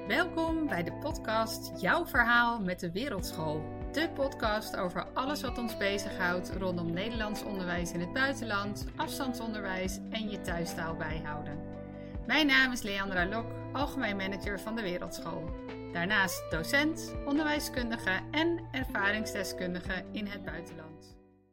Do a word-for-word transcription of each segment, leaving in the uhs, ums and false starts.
Welkom bij de podcast Jouw Verhaal met de Wereldschool. De podcast over alles wat ons bezighoudt rondom Nederlands onderwijs in het buitenland, afstandsonderwijs en je thuistaal bijhouden. Mijn naam is Leandra Lok, algemeen manager van de Wereldschool. Daarnaast docent, onderwijskundige en ervaringsdeskundige in het buitenland.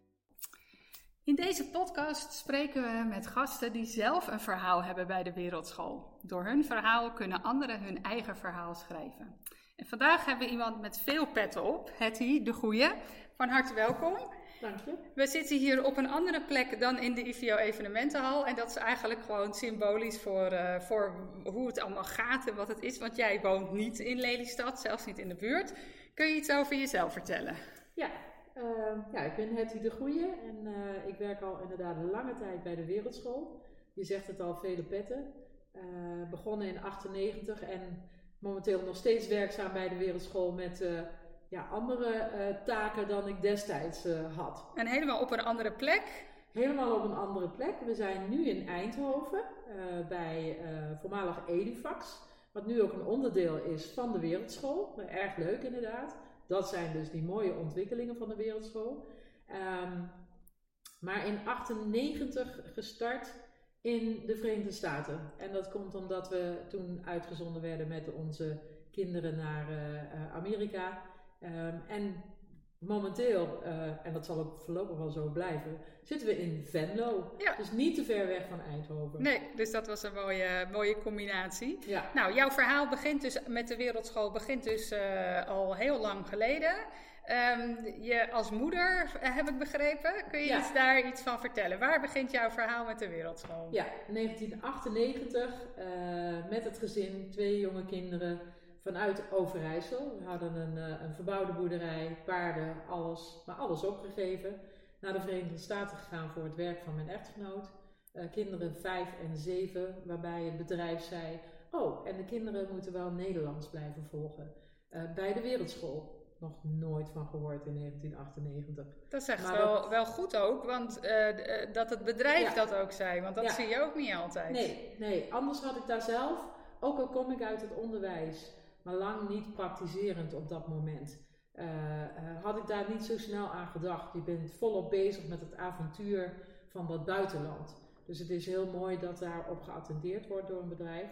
In deze podcast spreken we met gasten die zelf een verhaal hebben bij de Wereldschool. Door hun verhaal kunnen anderen hun eigen verhaal schrijven. En vandaag hebben we iemand met veel petten op, Hetty de Goeie. Van harte welkom. Dank je. We zitten hier op een andere plek dan in de I V O evenementenhal. En dat is eigenlijk gewoon symbolisch voor, uh, voor hoe het allemaal gaat en wat het is. Want jij woont niet in Lelystad, zelfs niet in de buurt. Kun je iets over jezelf vertellen? Ja. Uh, ja, ik ben Hetty de Goeie en uh, ik werk al inderdaad een lange tijd bij de Wereldschool. Je zegt het al, vele petten. Uh, begonnen in achtennegentig en momenteel nog steeds werkzaam bij de Wereldschool met uh, ja, andere uh, taken dan ik destijds uh, had. En helemaal op een andere plek? Helemaal op een andere plek. We zijn nu in Eindhoven uh, bij uh, voormalig Edifax, wat nu ook een onderdeel is van de Wereldschool. Uh, erg leuk inderdaad. Dat zijn dus die mooie ontwikkelingen van de Wereldschool. Um, maar in achtennegentig gestart in de Verenigde Staten. En dat komt omdat we toen uitgezonden werden met onze kinderen naar uh, Amerika. Um, en momenteel, uh, en dat zal ook voorlopig wel zo blijven, zitten we in Venlo. Ja. Dus niet te ver weg van Eindhoven. Nee, dus dat was een mooie, mooie combinatie. Ja. Nou, jouw verhaal begint dus met de Wereldschool begint dus uh, al heel lang geleden. Um, je als moeder, uh, heb ik begrepen. Kun je ja. iets daar iets van vertellen? Waar begint jouw verhaal met de Wereldschool? Ja, negentien achtennegentig, uh, met het gezin, twee jonge kinderen vanuit Overijssel. We hadden een, uh, een verbouwde boerderij, paarden, alles, maar alles opgegeven. Naar de Verenigde Staten gegaan voor het werk van mijn echtgenoot. Uh, kinderen vijf en zeven, waarbij het bedrijf zei, oh, en de kinderen moeten wel Nederlands blijven volgen. Uh, bij de Wereldschool. Nog nooit van gehoord in negentien achtennegentig. Dat is echt wel, dat, wel goed ook, want uh, dat het bedrijf ja. dat ook zei, want dat ja. zie je ook niet altijd. Nee, nee, anders had ik daar zelf, ook al kom ik uit het onderwijs, maar lang niet praktiserend op dat moment, uh, uh, had ik daar niet zo snel aan gedacht. Je bent volop bezig met het avontuur van dat buitenland. Dus het is heel mooi dat daarop geattendeerd wordt door een bedrijf.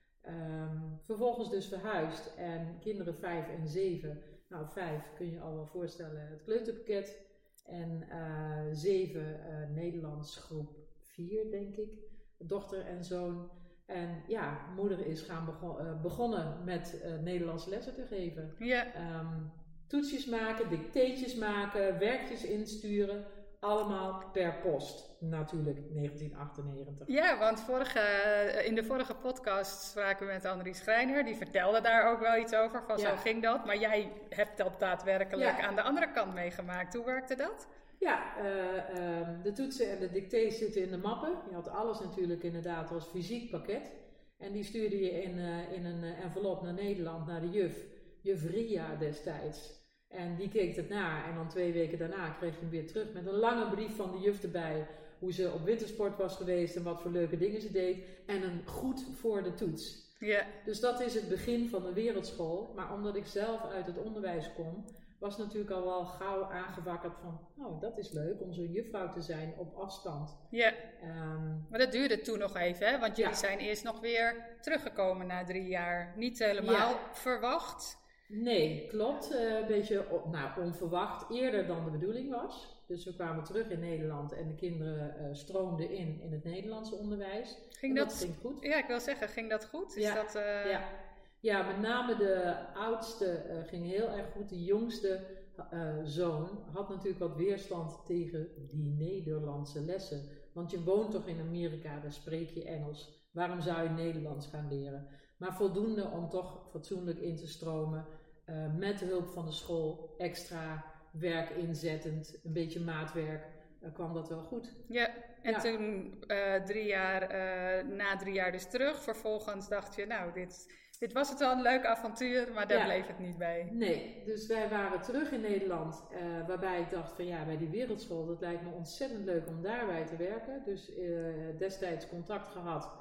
Um, vervolgens dus verhuisd en kinderen vijf en zeven. Nou, vijf kun je al wel voorstellen, het kleuterpakket. En uh, zeven, uh, Nederlands groep vier, denk ik. Dochter en zoon. En ja, moeder is gaan begon, uh, begonnen met uh, Nederlandse lessen te geven. Ja. Um, toetsjes maken, dicteetjes maken, werkjes insturen. Allemaal per post, natuurlijk, negentien achtennegentig. Ja, want vorige, in de vorige podcast spraken we met Annelies Schreiner. Die vertelde daar ook wel iets over, van ja. zo ging dat. Maar jij hebt dat daadwerkelijk ja. aan de andere kant meegemaakt. Hoe werkte dat? Ja, uh, uh, de toetsen en de dictées zitten in de mappen. Je had alles natuurlijk inderdaad als fysiek pakket. En die stuurde je in, uh, in een envelop naar Nederland, naar de juf. Juf Ria destijds. En die keek het na en dan twee weken daarna kreeg je hem weer terug met een lange brief van de juf erbij. Hoe ze op wintersport was geweest en wat voor leuke dingen ze deed. En een goed voor de toets. Yeah. Dus dat is het begin van de Wereldschool. Maar omdat ik zelf uit het onderwijs kom, was natuurlijk al wel gauw aangewakkerd van, nou, dat is leuk om zo'n juffrouw te zijn op afstand. Ja, um, maar dat duurde toen nog even, hè? Want jullie ja. zijn eerst nog weer teruggekomen na drie jaar. Niet helemaal ja. verwacht. Nee, klopt. Uh, een beetje nou, onverwacht, eerder dan de bedoeling was. Dus we kwamen terug in Nederland en de kinderen uh, stroomden in in het Nederlandse onderwijs. Ging dat, dat ging goed? Ja, ik wil zeggen, ging dat goed? Is ja, dat, uh... ja. ja, met name de oudste uh, ging heel erg goed. De jongste uh, zoon had natuurlijk wat weerstand tegen die Nederlandse lessen. Want je woont toch in Amerika, daar spreek je Engels. Waarom zou je Nederlands gaan leren? Maar voldoende om toch fatsoenlijk in te stromen. Uh, met de hulp van de school, extra werk inzettend, een beetje maatwerk, uh, kwam dat wel goed. Ja, en ja. toen uh, drie jaar, uh, na drie jaar dus terug, vervolgens dacht je, nou, dit, dit was het wel een leuk avontuur, maar daar ja. bleef het niet bij. Nee, dus wij waren terug in Nederland, uh, waarbij ik dacht van ja, bij die Wereldschool, dat lijkt me ontzettend leuk om daarbij te werken. Dus uh, destijds contact gehad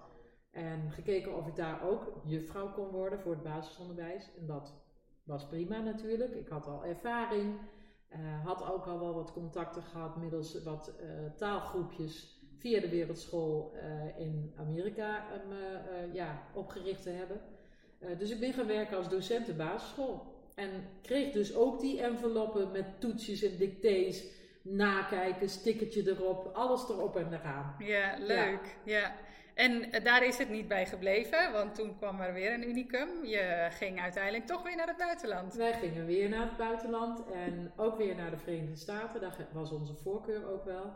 En gekeken of ik daar ook juffrouw kon worden voor het basisonderwijs. En dat was prima natuurlijk. Ik had al ervaring. Uh, had ook al wel wat contacten gehad middels wat uh, taalgroepjes via de wereldschool uh, in Amerika um, uh, uh, ja, opgericht te hebben. Uh, dus ik ben gaan werken als docent de basisschool. En kreeg dus ook die enveloppen met toetsjes en dictées, nakijken, stickertje erop, alles erop en eraan. Ja, leuk. Ja. ja. En uh, daar is het niet bij gebleven, want toen kwam er weer een unicum. Je ging uiteindelijk toch weer naar het buitenland. Wij gingen weer naar het buitenland en ook weer naar de Verenigde Staten. Daar was onze voorkeur ook wel.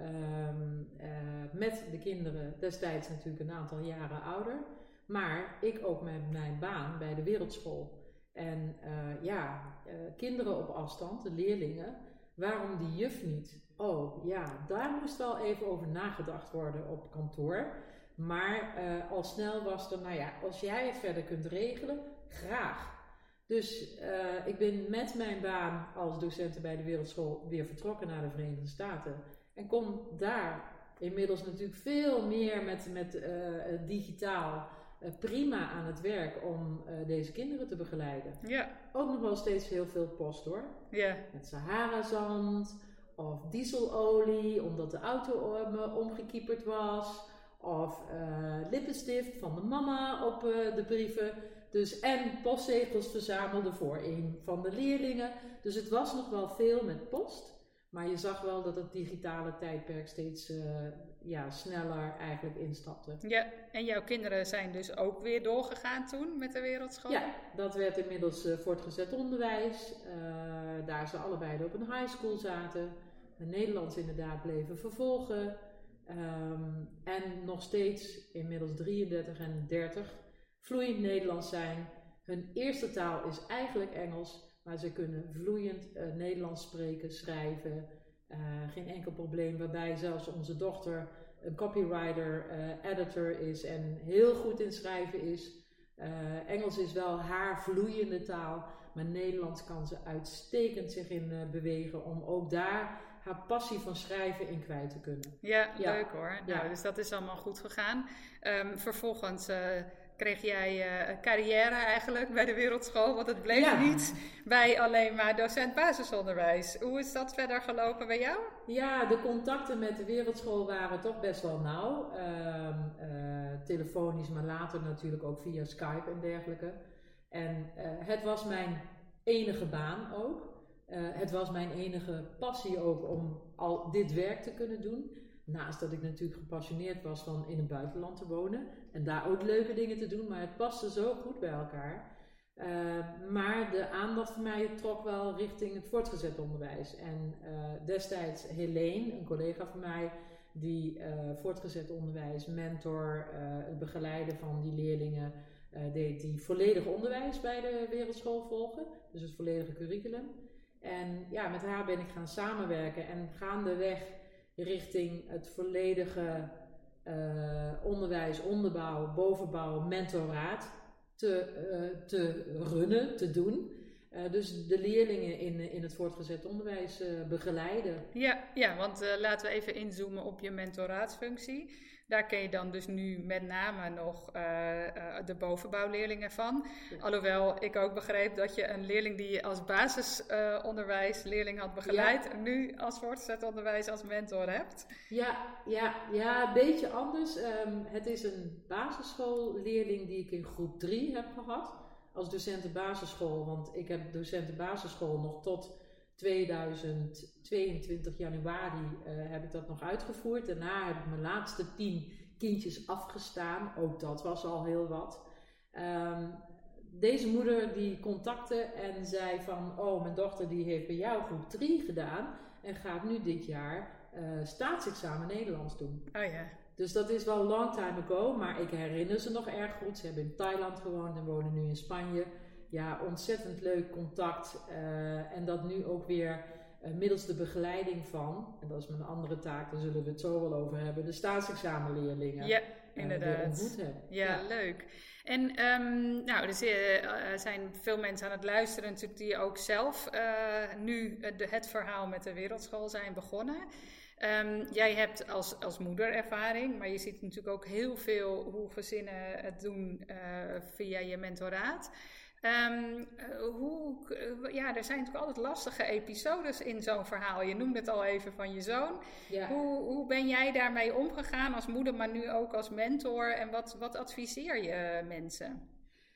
Um, uh, met de kinderen destijds natuurlijk een aantal jaren ouder. Maar ik ook met mijn baan bij de wereldschool. En uh, ja, uh, kinderen op afstand, de leerlingen, waarom die juf niet? Oh ja, daar moest wel even over nagedacht worden op kantoor. Maar uh, al snel was er, nou ja, als jij het verder kunt regelen, graag. Dus uh, ik ben met mijn baan als docent bij de wereldschool weer vertrokken naar de Verenigde Staten. En kon daar inmiddels natuurlijk veel meer met, met uh, digitaal uh, prima aan het werk om uh, deze kinderen te begeleiden. Ja. Ook nog wel steeds heel veel post hoor. Ja. Met Sahara-zand of dieselolie omdat de auto uh, omgekieperd was. Of uh, lippenstift van de mama op uh, de brieven. Dus, en postzegels verzamelde voor een van de leerlingen. Dus het was nog wel veel met post. Maar je zag wel dat het digitale tijdperk steeds uh, ja, sneller eigenlijk instapte. Ja, en jouw kinderen zijn dus ook weer doorgegaan toen met de wereldschool? Ja, dat werd inmiddels uh, voortgezet onderwijs. Uh, daar ze allebei op een high school zaten. Uh, Nederlands inderdaad bleven vervolgen. Um, en nog steeds inmiddels drieëndertig en dertig vloeiend Nederlands zijn. Hun eerste taal is eigenlijk Engels. Maar ze kunnen vloeiend uh, Nederlands spreken, schrijven. Uh, geen enkel probleem. Waarbij zelfs onze dochter een copywriter, uh, editor is en heel goed in schrijven is. Uh, Engels is wel haar vloeiende taal. Maar Nederlands kan ze uitstekend zich in uh, bewegen. Om ook daar haar passie van schrijven in kwijt te kunnen. Ja, ja. Leuk hoor. Ja. Nou, dus dat is allemaal goed gegaan. Um, vervolgens... Uh, kreeg jij uh, carrière eigenlijk bij de wereldschool, want het bleef ja. niet bij alleen maar docent basisonderwijs. Hoe is dat verder gelopen bij jou? Ja, de contacten met de wereldschool waren toch best wel nauw. Uh, uh, telefonisch, maar later natuurlijk ook via Skype en dergelijke. En uh, het was mijn enige baan ook. Uh, het was mijn enige passie ook om al dit werk te kunnen doen. Naast dat ik natuurlijk gepassioneerd was van in het buitenland te wonen. En daar ook leuke dingen te doen. Maar het paste zo goed bij elkaar. Uh, maar de aandacht van mij trok wel richting het voortgezet onderwijs. En uh, destijds Helene, een collega van mij. Die uh, voortgezet onderwijs, mentor, uh, het begeleiden van die leerlingen. Uh, deed die volledige onderwijs bij de wereldschool volgen. Dus het volledige curriculum. En ja, met haar ben ik gaan samenwerken. En gaandeweg richting het volledige uh, onderwijs, onderbouw, bovenbouw, mentoraat te, uh, te runnen, te doen. Uh, dus de leerlingen in, in het voortgezet onderwijs uh, begeleiden. Ja, ja want uh, laten we even inzoomen op je mentoraatsfunctie. Daar ken je dan dus nu met name nog uh, uh, de bovenbouwleerlingen van. Ja. Alhoewel ik ook begreep dat je een leerling die je als basisonderwijs uh, leerling had begeleid, ja. nu als voortgezet onderwijs als mentor hebt. Ja, ja, ja, een beetje anders. Um, het is een basisschoolleerling die ik in groep drie heb gehad. Als docenten basisschool, want ik heb docenten basisschool nog tot tweeduizend tweeëntwintig januari uh, heb ik dat nog uitgevoerd. Daarna heb ik mijn laatste tien kindjes afgestaan. Ook dat was al heel wat. Um, deze moeder die contacte en zei van, oh, mijn dochter die heeft bij jou groep drie gedaan en gaat nu dit jaar uh, staatsexamen Nederlands doen. Oh ja. Dus dat is wel long time ago, maar ik herinner ze nog erg goed. Ze hebben in Thailand gewoond en wonen nu in Spanje. Ja, ontzettend leuk contact. Uh, en dat nu ook weer uh, middels de begeleiding van, en dat is mijn andere taak, daar zullen we het zo wel over hebben, de staatsexamenleerlingen. Ja. inderdaad. weer ontmoet heb. Ja, ja. Leuk. En um, nou, er uh, zijn veel mensen aan het luisteren natuurlijk die ook zelf uh, nu de, het verhaal met de Wereldschool zijn begonnen. Um, jij hebt als, als moeder ervaring, maar je ziet natuurlijk ook heel veel hoe gezinnen het doen uh, via je mentoraat. Um, hoe, ja, er zijn natuurlijk altijd lastige episodes in zo'n verhaal. Je noemde het al even van je zoon. Ja. Hoe, hoe ben jij daarmee omgegaan als moeder, maar nu ook als mentor? En wat, wat adviseer je mensen?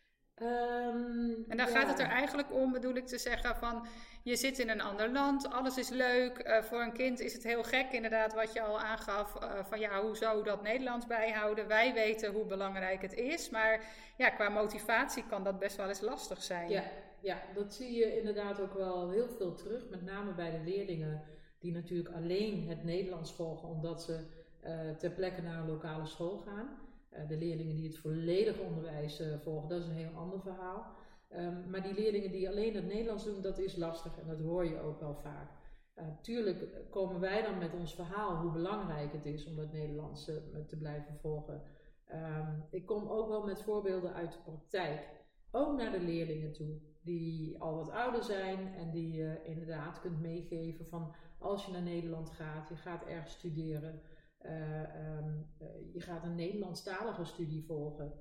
Um, en dan ja. gaat het er eigenlijk om, bedoel ik te zeggen, van je zit in een ander land, alles is leuk. Uh, voor een kind is het heel gek inderdaad wat je al aangaf, uh, van ja, hoe zou dat Nederlands bijhouden? Wij weten hoe belangrijk het is, maar ja, qua motivatie kan dat best wel eens lastig zijn. Ja, ja, dat zie je inderdaad ook wel heel veel terug, met name bij de leerlingen die natuurlijk alleen het Nederlands volgen omdat ze uh, ter plekke naar een lokale school gaan. Uh, de leerlingen die het volledige onderwijs uh, volgen, dat is een heel ander verhaal. Um, maar die leerlingen die alleen het Nederlands doen, dat is lastig en dat hoor je ook wel vaak. Uh, tuurlijk komen wij dan met ons verhaal hoe belangrijk het is om het Nederlands uh, te blijven volgen. Um, ik kom ook wel met voorbeelden uit de praktijk, ook naar de leerlingen toe, die al wat ouder zijn en die je uh, inderdaad kunt meegeven van als je naar Nederland gaat, je gaat ergens studeren. Uh, um, uh, je gaat een Nederlandstalige studie volgen.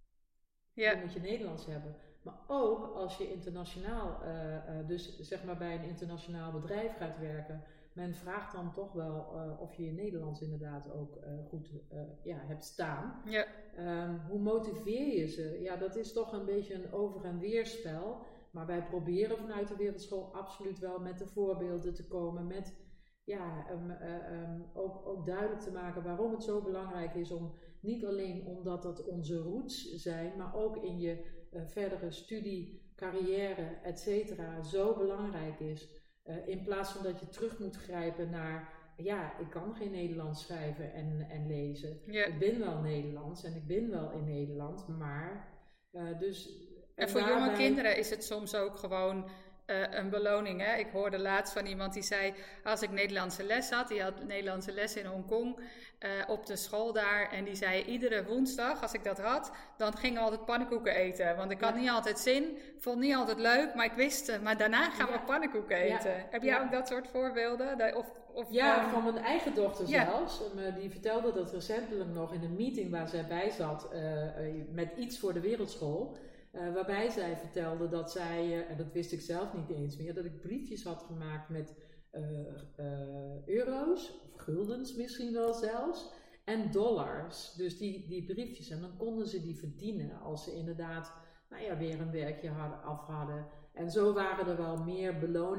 Ja. Dan moet je Nederlands hebben. Maar ook als je internationaal, uh, uh, dus zeg maar bij een internationaal bedrijf gaat werken. Men vraagt dan toch wel uh, of je je Nederlands inderdaad ook uh, goed uh, ja, hebt staan. Ja. Um, hoe motiveer je ze? Ja, dat is toch een beetje een over- en weerspel. Maar wij proberen vanuit de Wereldschool absoluut wel met de voorbeelden te komen. Met Ja, um, uh, um, ook, ook duidelijk te maken waarom het zo belangrijk is om, niet alleen omdat dat onze roots zijn, maar ook in je uh, verdere studie, carrière, et cetera, zo belangrijk is. Uh, in plaats van dat je terug moet grijpen naar, ja, ik kan geen Nederlands schrijven en, en lezen. Ja. Ik ben wel Nederlands en ik ben wel in Nederland, maar uh, dus... En, en voor daarbij... jonge kinderen is het soms ook gewoon... Uh, een beloning. Hè? Ik hoorde laatst van iemand die zei, als ik Nederlandse les had, die had Nederlandse les in Hongkong uh, op de school daar en die zei iedere woensdag, als ik dat had, dan gingen we altijd pannenkoeken eten. Want ik had ja. niet altijd zin, vond niet altijd leuk, maar ik wist het. Maar daarna gaan ja. we pannenkoeken eten. Ja. Heb jij ja. ook dat soort voorbeelden? Of, of, ja, um... van mijn eigen dochter ja. zelfs. Um, die vertelde dat recentelijk nog in een meeting waar zij bij zat uh, uh, met iets voor de Wereldschool. Uh, waarbij zij vertelde dat zij, uh, en dat wist ik zelf niet eens meer, dat ik briefjes had gemaakt met uh, uh, euro's, of guldens misschien wel zelfs, en dollars. Dus die, die briefjes, en dan konden ze die verdienen als ze inderdaad nou ja, weer een werkje hadden, af hadden. En zo waren er wel meer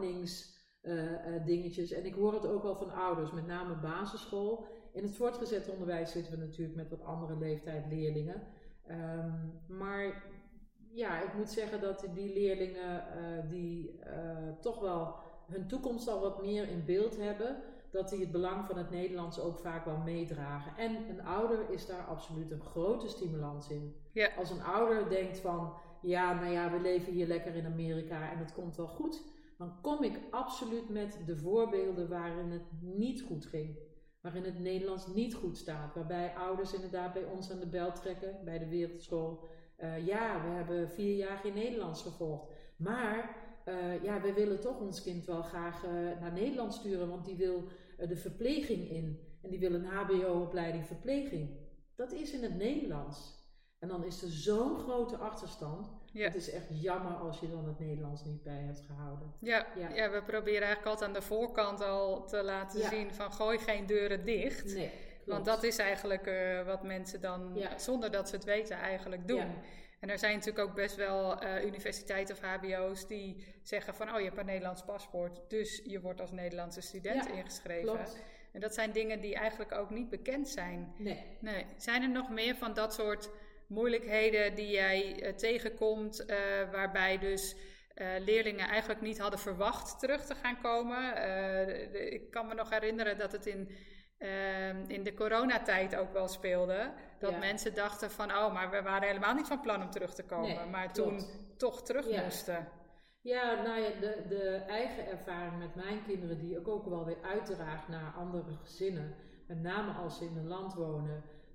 beloningsdingetjes. Uh, uh, en ik hoor het ook wel van ouders, met name basisschool. In het voortgezet onderwijs zitten we natuurlijk met wat andere leeftijd leerlingen. Um, maar... Ja, ik moet zeggen dat die leerlingen uh, die uh, toch wel hun toekomst al wat meer in beeld hebben, dat die het belang van het Nederlands ook vaak wel meedragen. En een ouder is daar absoluut een grote stimulans in. Ja. Als een ouder denkt van, ja, nou ja, we leven hier lekker in Amerika en het komt wel goed, dan kom ik absoluut met de voorbeelden waarin het niet goed ging. Waarin het Nederlands niet goed staat. Waarbij ouders inderdaad bij ons aan de bel trekken, bij de Wereldschool. Uh, ja, we hebben vier jaar geen Nederlands gevolgd. Maar uh, ja, we willen toch ons kind wel graag uh, naar Nederland sturen, want die wil uh, de verpleging in. En die wil een H B O-opleiding verpleging. Dat is in het Nederlands. En dan is er zo'n grote achterstand. Ja. Het is echt jammer als je dan het Nederlands niet bij hebt gehouden. Ja, ja. ja we proberen eigenlijk altijd aan de voorkant al te laten ja. zien van gooi geen deuren dicht. Nee. Want dat is eigenlijk uh, wat mensen dan, ja. zonder dat ze het weten, eigenlijk doen. Ja. En er zijn natuurlijk ook best wel uh, universiteiten of H B O's die zeggen van, oh, je hebt een Nederlands paspoort, dus je wordt als Nederlandse student ja, ingeschreven. Klopt. En dat zijn dingen die eigenlijk ook niet bekend zijn. Nee. nee. Zijn er nog meer van dat soort moeilijkheden die jij uh, tegenkomt, uh, waarbij dus uh, leerlingen eigenlijk niet hadden verwacht terug te gaan komen? Uh, de, de, ik kan me nog herinneren dat het in... Uh, in de coronatijd ook wel speelde. Dat ja. mensen dachten van, oh, maar we waren helemaal niet van plan om terug te komen. Nee, maar klopt. Toen toch terug ja. moesten. Ja, nou ja, de, de eigen ervaring met mijn kinderen, die ik ook wel weer uitdraag naar andere gezinnen. Met name als ze in een land wonen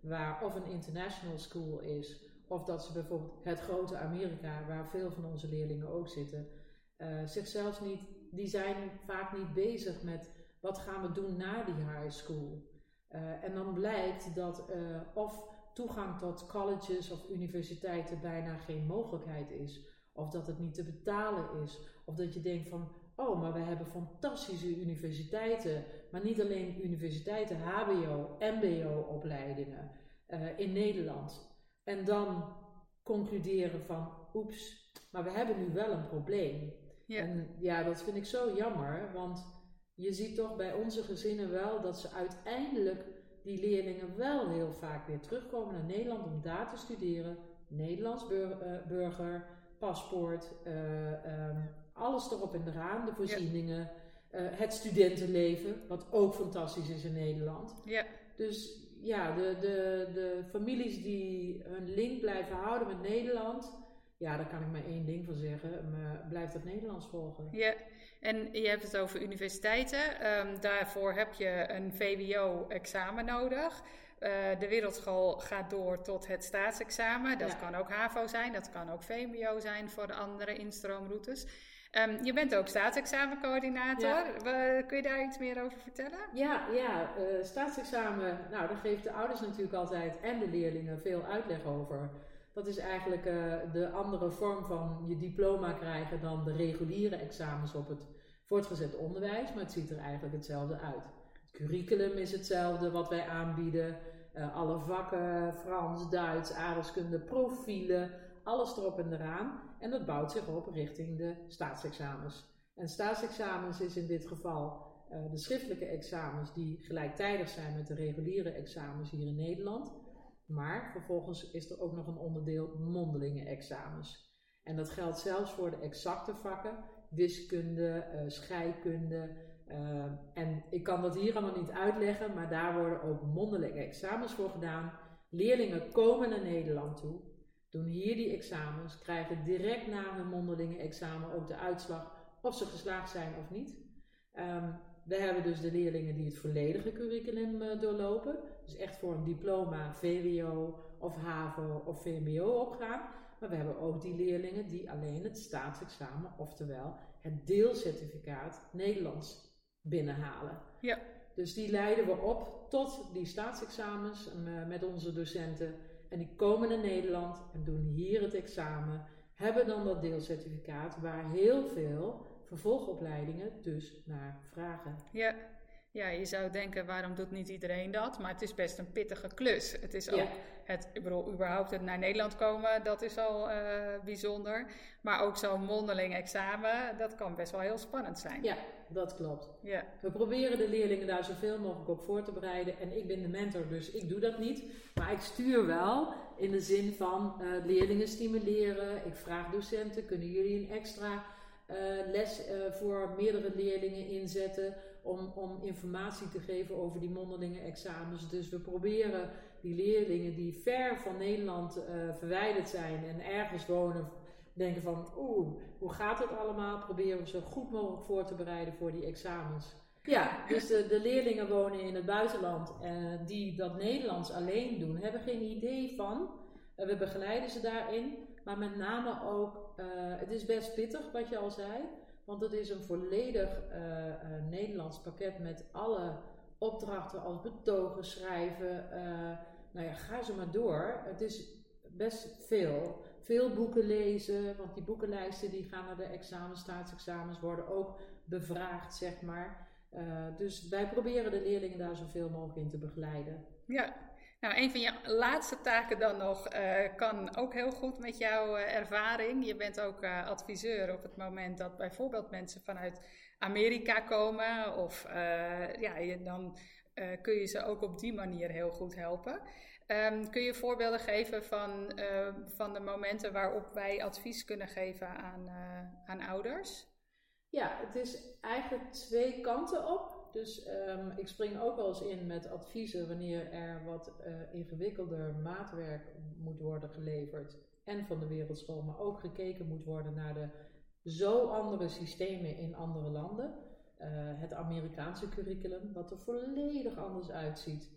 waar of een international school is, of dat ze bijvoorbeeld het grote Amerika, waar veel van onze leerlingen ook zitten, uh, zichzelf niet, die zijn vaak niet bezig met wat gaan we doen na die high school. Uh, en dan blijkt dat uh, of toegang tot colleges of universiteiten bijna geen mogelijkheid is, of dat het niet te betalen is, of dat je denkt van, oh, maar we hebben fantastische universiteiten, maar niet alleen universiteiten, H B O, M B O-opleidingen uh, in Nederland. En dan concluderen van, oeps, maar we hebben nu wel een probleem. Ja. En ja, dat vind ik zo jammer, want je ziet toch bij onze gezinnen wel dat ze uiteindelijk die leerlingen wel heel vaak weer terugkomen naar Nederland om daar te studeren. Nederlands burger, burger paspoort, uh, um, alles erop en eraan, de voorzieningen, ja. uh, het studentenleven, wat ook fantastisch is in Nederland. Ja. Dus ja, de, de, de families die hun link blijven houden met Nederland, ja, daar kan ik maar één ding van zeggen, maar blijf het Nederlands volgen. Ja, en je hebt het over universiteiten. Um, daarvoor heb je een V W O-examen nodig. Uh, de wereldschool gaat door tot het staatsexamen. Dat ja. kan ook HAVO zijn, dat kan ook V M B O zijn voor de andere instroomroutes. Um, je bent ook staatsexamencoördinator. Ja. Kun je daar iets meer over vertellen? Ja, ja uh, staatsexamen, nou daar geeft de ouders natuurlijk altijd en de leerlingen veel uitleg over. Dat is eigenlijk uh, de andere vorm van je diploma krijgen dan de reguliere examens op het voortgezet onderwijs. Maar het ziet er eigenlijk hetzelfde uit. Het curriculum is hetzelfde wat wij aanbieden. Uh, alle vakken, Frans, Duits, aardrijkskunde, profielen, alles erop en eraan. En dat bouwt zich op richting de staatsexamens. En staatsexamens is in dit geval uh, de schriftelijke examens die gelijktijdig zijn met de reguliere examens hier in Nederland. Maar vervolgens is er ook nog een onderdeel mondelinge examens. En dat geldt zelfs voor de exacte vakken, wiskunde, uh, scheikunde. Uh, en ik kan dat hier allemaal niet uitleggen, maar daar worden ook mondelinge examens voor gedaan. Leerlingen komen naar Nederland toe, doen hier die examens, krijgen direct na hun mondelinge examen ook de uitslag of ze geslaagd zijn of niet. Um, we hebben dus de leerlingen die het volledige curriculum uh, doorlopen. Dus echt voor een diploma V W O of HAVO of V M B O opgaan. Maar we hebben ook die leerlingen die alleen het staatsexamen, oftewel het deelcertificaat Nederlands binnenhalen. Ja. Dus die leiden we op tot die staatsexamens uh, met onze docenten. En die komen naar Nederland en doen hier het examen. Hebben dan dat deelcertificaat waar heel veel vervolgopleidingen dus naar vragen. Ja. Ja, je zou denken, waarom doet niet iedereen dat? Maar het is best een pittige klus. Het is ook, ja. het, ik bedoel, überhaupt het naar Nederland komen, dat is al uh, bijzonder. Maar ook zo'n mondeling examen, dat kan best wel heel spannend zijn. Ja, dat klopt. Ja. We proberen de leerlingen daar zoveel mogelijk op voor te bereiden. En ik ben de mentor, dus ik doe dat niet. Maar ik stuur wel in de zin van uh, leerlingen stimuleren. Ik vraag docenten, kunnen jullie een extra uh, les uh, voor meerdere leerlingen inzetten? Om, om informatie te geven over die mondelinge examens. Dus we proberen die leerlingen die ver van Nederland uh, verwijderd zijn en ergens wonen, denken van oeh, hoe gaat het allemaal? Proberen we zo goed mogelijk voor te bereiden voor die examens. Ja, dus de, de leerlingen wonen in het buitenland uh, die dat Nederlands alleen doen, hebben geen idee van. Uh, we begeleiden ze daarin, maar met name ook, uh, het is best pittig wat je al zei. Want het is een volledig uh, uh, Nederlands pakket met alle opdrachten als betogen schrijven. Uh, nou ja, ga zo maar door. Het is best veel. Veel boeken lezen, want die boekenlijsten die gaan naar de examens, staatsexamens, worden ook bevraagd, zeg maar. Uh, dus wij proberen de leerlingen daar zoveel mogelijk in te begeleiden. Ja. Nou, een van je laatste taken dan nog uh, kan ook heel goed met jouw uh, ervaring. Je bent ook uh, adviseur op het moment dat bijvoorbeeld mensen vanuit Amerika komen. Of uh, ja, je, dan uh, kun je ze ook op die manier heel goed helpen. Um, kun je voorbeelden geven van, uh, van de momenten waarop wij advies kunnen geven aan, uh, aan ouders? Ja, het is eigenlijk twee kanten op. Dus um, ik spring ook wel eens in met adviezen wanneer er wat uh, ingewikkelder maatwerk moet worden geleverd. En van de wereldschool, maar ook gekeken moet worden naar de zo andere systemen in andere landen. Uh, het Amerikaanse curriculum, wat er volledig anders uitziet.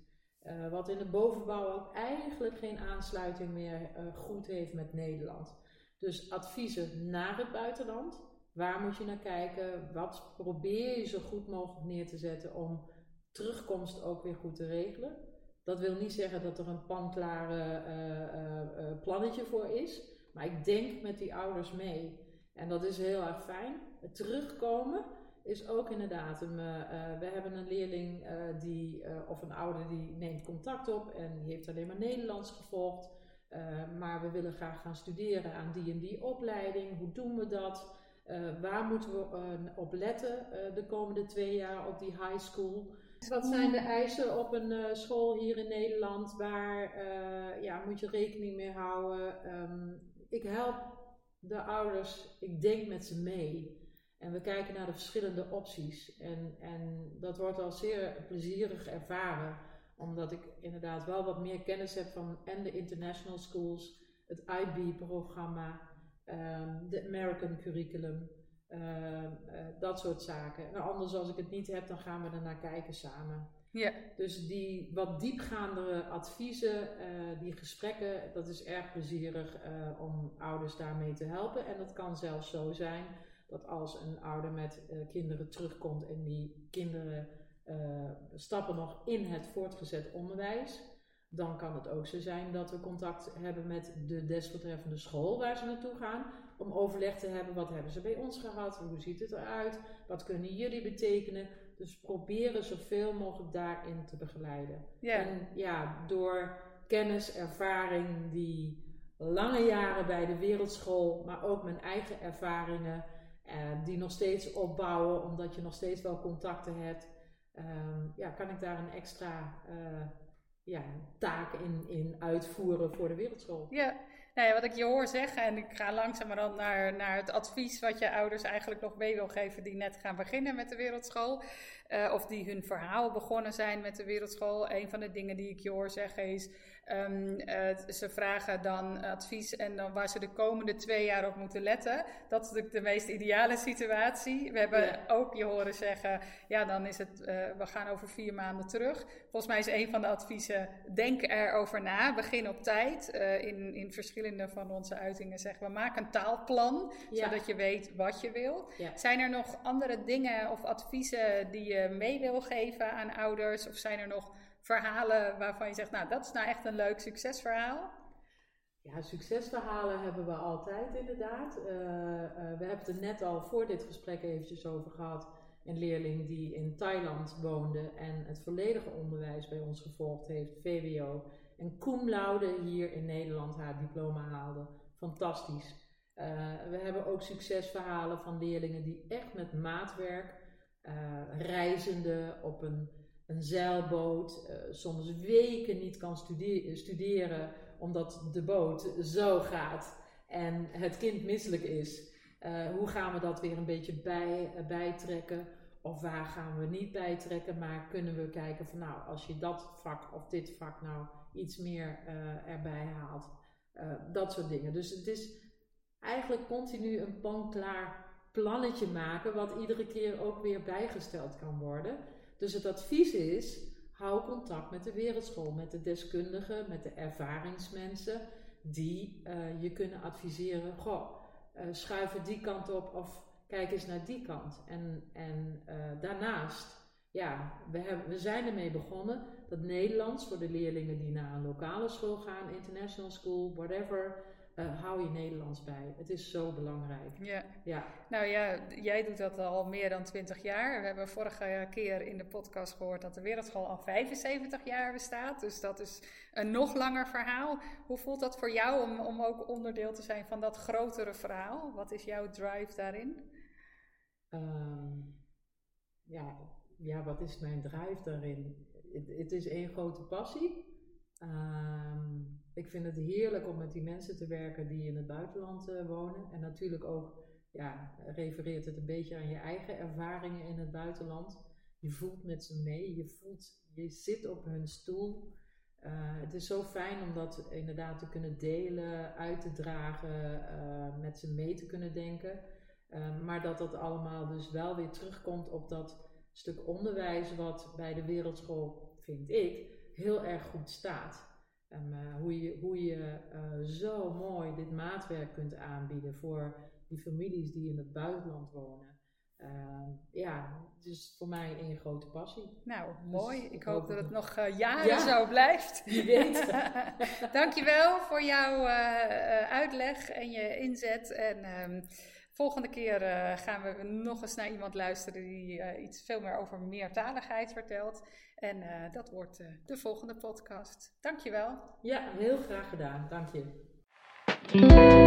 Uh, wat in de bovenbouw ook eigenlijk geen aansluiting meer uh, goed heeft met Nederland. Dus adviezen naar het buitenland. Waar moet je naar kijken? Wat probeer je zo goed mogelijk neer te zetten om terugkomst ook weer goed te regelen? Dat wil niet zeggen dat er een panklare uh, uh, uh, plannetje voor is. Maar ik denk met die ouders mee. En dat is heel erg fijn. Het terugkomen is ook inderdaad, een, uh, uh, we hebben een leerling uh, die, uh, of een ouder die neemt contact op en die heeft alleen maar Nederlands gevolgd. Uh, maar we willen graag gaan studeren aan die en die opleiding. Hoe doen we dat? Uh, waar moeten we uh, op letten uh, de komende twee jaar op die high school? Wat zijn de eisen op een uh, school hier in Nederland? Waar uh, ja, moet je rekening mee houden? Um, ik help de ouders, ik denk met ze mee. En we kijken naar de verschillende opties. En, en dat wordt al zeer plezierig ervaren. Omdat ik inderdaad wel wat meer kennis heb van en de international schools, het I B-programma, um, de American curriculum, uh, uh, dat soort zaken. En anders als ik het niet heb, dan gaan we er naar kijken samen. Ja. Dus die wat diepgaandere adviezen, uh, die gesprekken, dat is erg plezierig uh, om ouders daarmee te helpen. En dat kan zelfs zo zijn dat als een ouder met uh, kinderen terugkomt en die kinderen uh, stappen nog in het voortgezet onderwijs, dan kan het ook zo zijn dat we contact hebben met de desbetreffende school waar ze naartoe gaan, om overleg te hebben, wat hebben ze bij ons gehad, hoe ziet het eruit, wat kunnen jullie betekenen. Dus proberen zoveel mogelijk daarin te begeleiden. Yeah. En ja, door kennis, ervaring, die lange jaren bij de wereldschool, maar ook mijn eigen ervaringen, uh, die nog steeds opbouwen, omdat je nog steeds wel contacten hebt, um, ja, kan ik daar een extra uh, ja, taak in, in uitvoeren voor de wereldschool. Ja. Yeah. Nou ja, wat ik je hoor zeggen, en ik ga langzamerhand naar, naar het advies wat je ouders eigenlijk nog mee wil geven die net gaan beginnen met de wereldschool. Uh, of die hun verhaal begonnen zijn met de wereldschool. Een van de dingen die ik je hoor zeggen is, um, uh, ze vragen dan advies en dan waar ze de komende twee jaar op moeten letten. Dat is natuurlijk de meest ideale situatie. We hebben ja. ook je horen zeggen, ja dan is het, uh, we gaan over vier maanden terug. Volgens mij is een van de adviezen, denk erover na, begin op tijd. Uh, in, in verschillende van onze uitingen zeggen we, maak een taalplan, ja. zodat je weet wat je wil. Ja. Zijn er nog andere dingen of adviezen die je mee wil geven aan ouders? Of zijn er nog verhalen waarvan je zegt, nou dat is nou echt een leuk succesverhaal? Ja, succesverhalen hebben we altijd inderdaad. Uh, uh, we hebben het er net al voor dit gesprek eventjes over gehad. Een leerling die in Thailand woonde en het volledige onderwijs bij ons gevolgd heeft, V W O. En cum laude hier in Nederland haar diploma haalde. Fantastisch. Uh, we hebben ook succesverhalen van leerlingen die echt met maatwerk, uh, reizende op een, een zeilboot, uh, soms weken niet kan studeren, studeren omdat de boot zo gaat en het kind misselijk is. Uh, hoe gaan we dat weer een beetje bij, uh, bijtrekken? Of waar gaan we niet bijtrekken, maar kunnen we kijken van nou, als je dat vak of dit vak nou iets meer uh, erbij haalt. Uh, dat soort dingen. Dus het is eigenlijk continu een pan-klaar plannetje maken, wat iedere keer ook weer bijgesteld kan worden. Dus het advies is, hou contact met de wereldschool, met de deskundigen, met de ervaringsmensen, die uh, je kunnen adviseren, goh, uh, schuif het die kant op of kijk eens naar die kant. En, en uh, daarnaast, ja, we, hebben, we zijn ermee begonnen dat Nederlands voor de leerlingen die naar een lokale school gaan, international school, whatever, uh, hou je Nederlands bij. Het is zo belangrijk. Ja. Ja. Nou ja, jij doet dat al meer dan twintig jaar. We hebben vorige keer in de podcast gehoord dat de wereldschool al vijfenzeventig jaar bestaat. Dus dat is een nog langer verhaal. Hoe voelt dat voor jou om, om ook onderdeel te zijn van dat grotere verhaal? Wat is jouw drive daarin? Um, ja, ja, wat is mijn drive daarin? Het, het is één grote passie. Um, ik vind het heerlijk om met die mensen te werken die in het buitenland uh, wonen. En natuurlijk ook, ja, refereert het een beetje aan je eigen ervaringen in het buitenland. Je voelt met ze mee, je voelt, je zit op hun stoel. Uh, het is zo fijn om dat inderdaad te kunnen delen, uit te dragen, uh, met ze mee te kunnen denken. Uh, maar dat dat allemaal dus wel weer terugkomt op dat stuk onderwijs wat bij de wereldschool, vind ik, heel erg goed staat. Um, uh, hoe je, hoe je uh, zo mooi dit maatwerk kunt aanbieden voor die families die in het buitenland wonen. Uh, ja, het is voor mij een grote passie. Nou, dus mooi. Ik, ik hoop, hoop dat het nog uh, jaren ja, zo blijft. Wie weet. Dankjewel voor jouw uh, uitleg en je inzet. En um, volgende keer uh, gaan we nog eens naar iemand luisteren die uh, iets veel meer over meertaligheid vertelt. En uh, dat wordt uh, de volgende podcast. Dankjewel. Ja, heel graag gedaan. Dank je.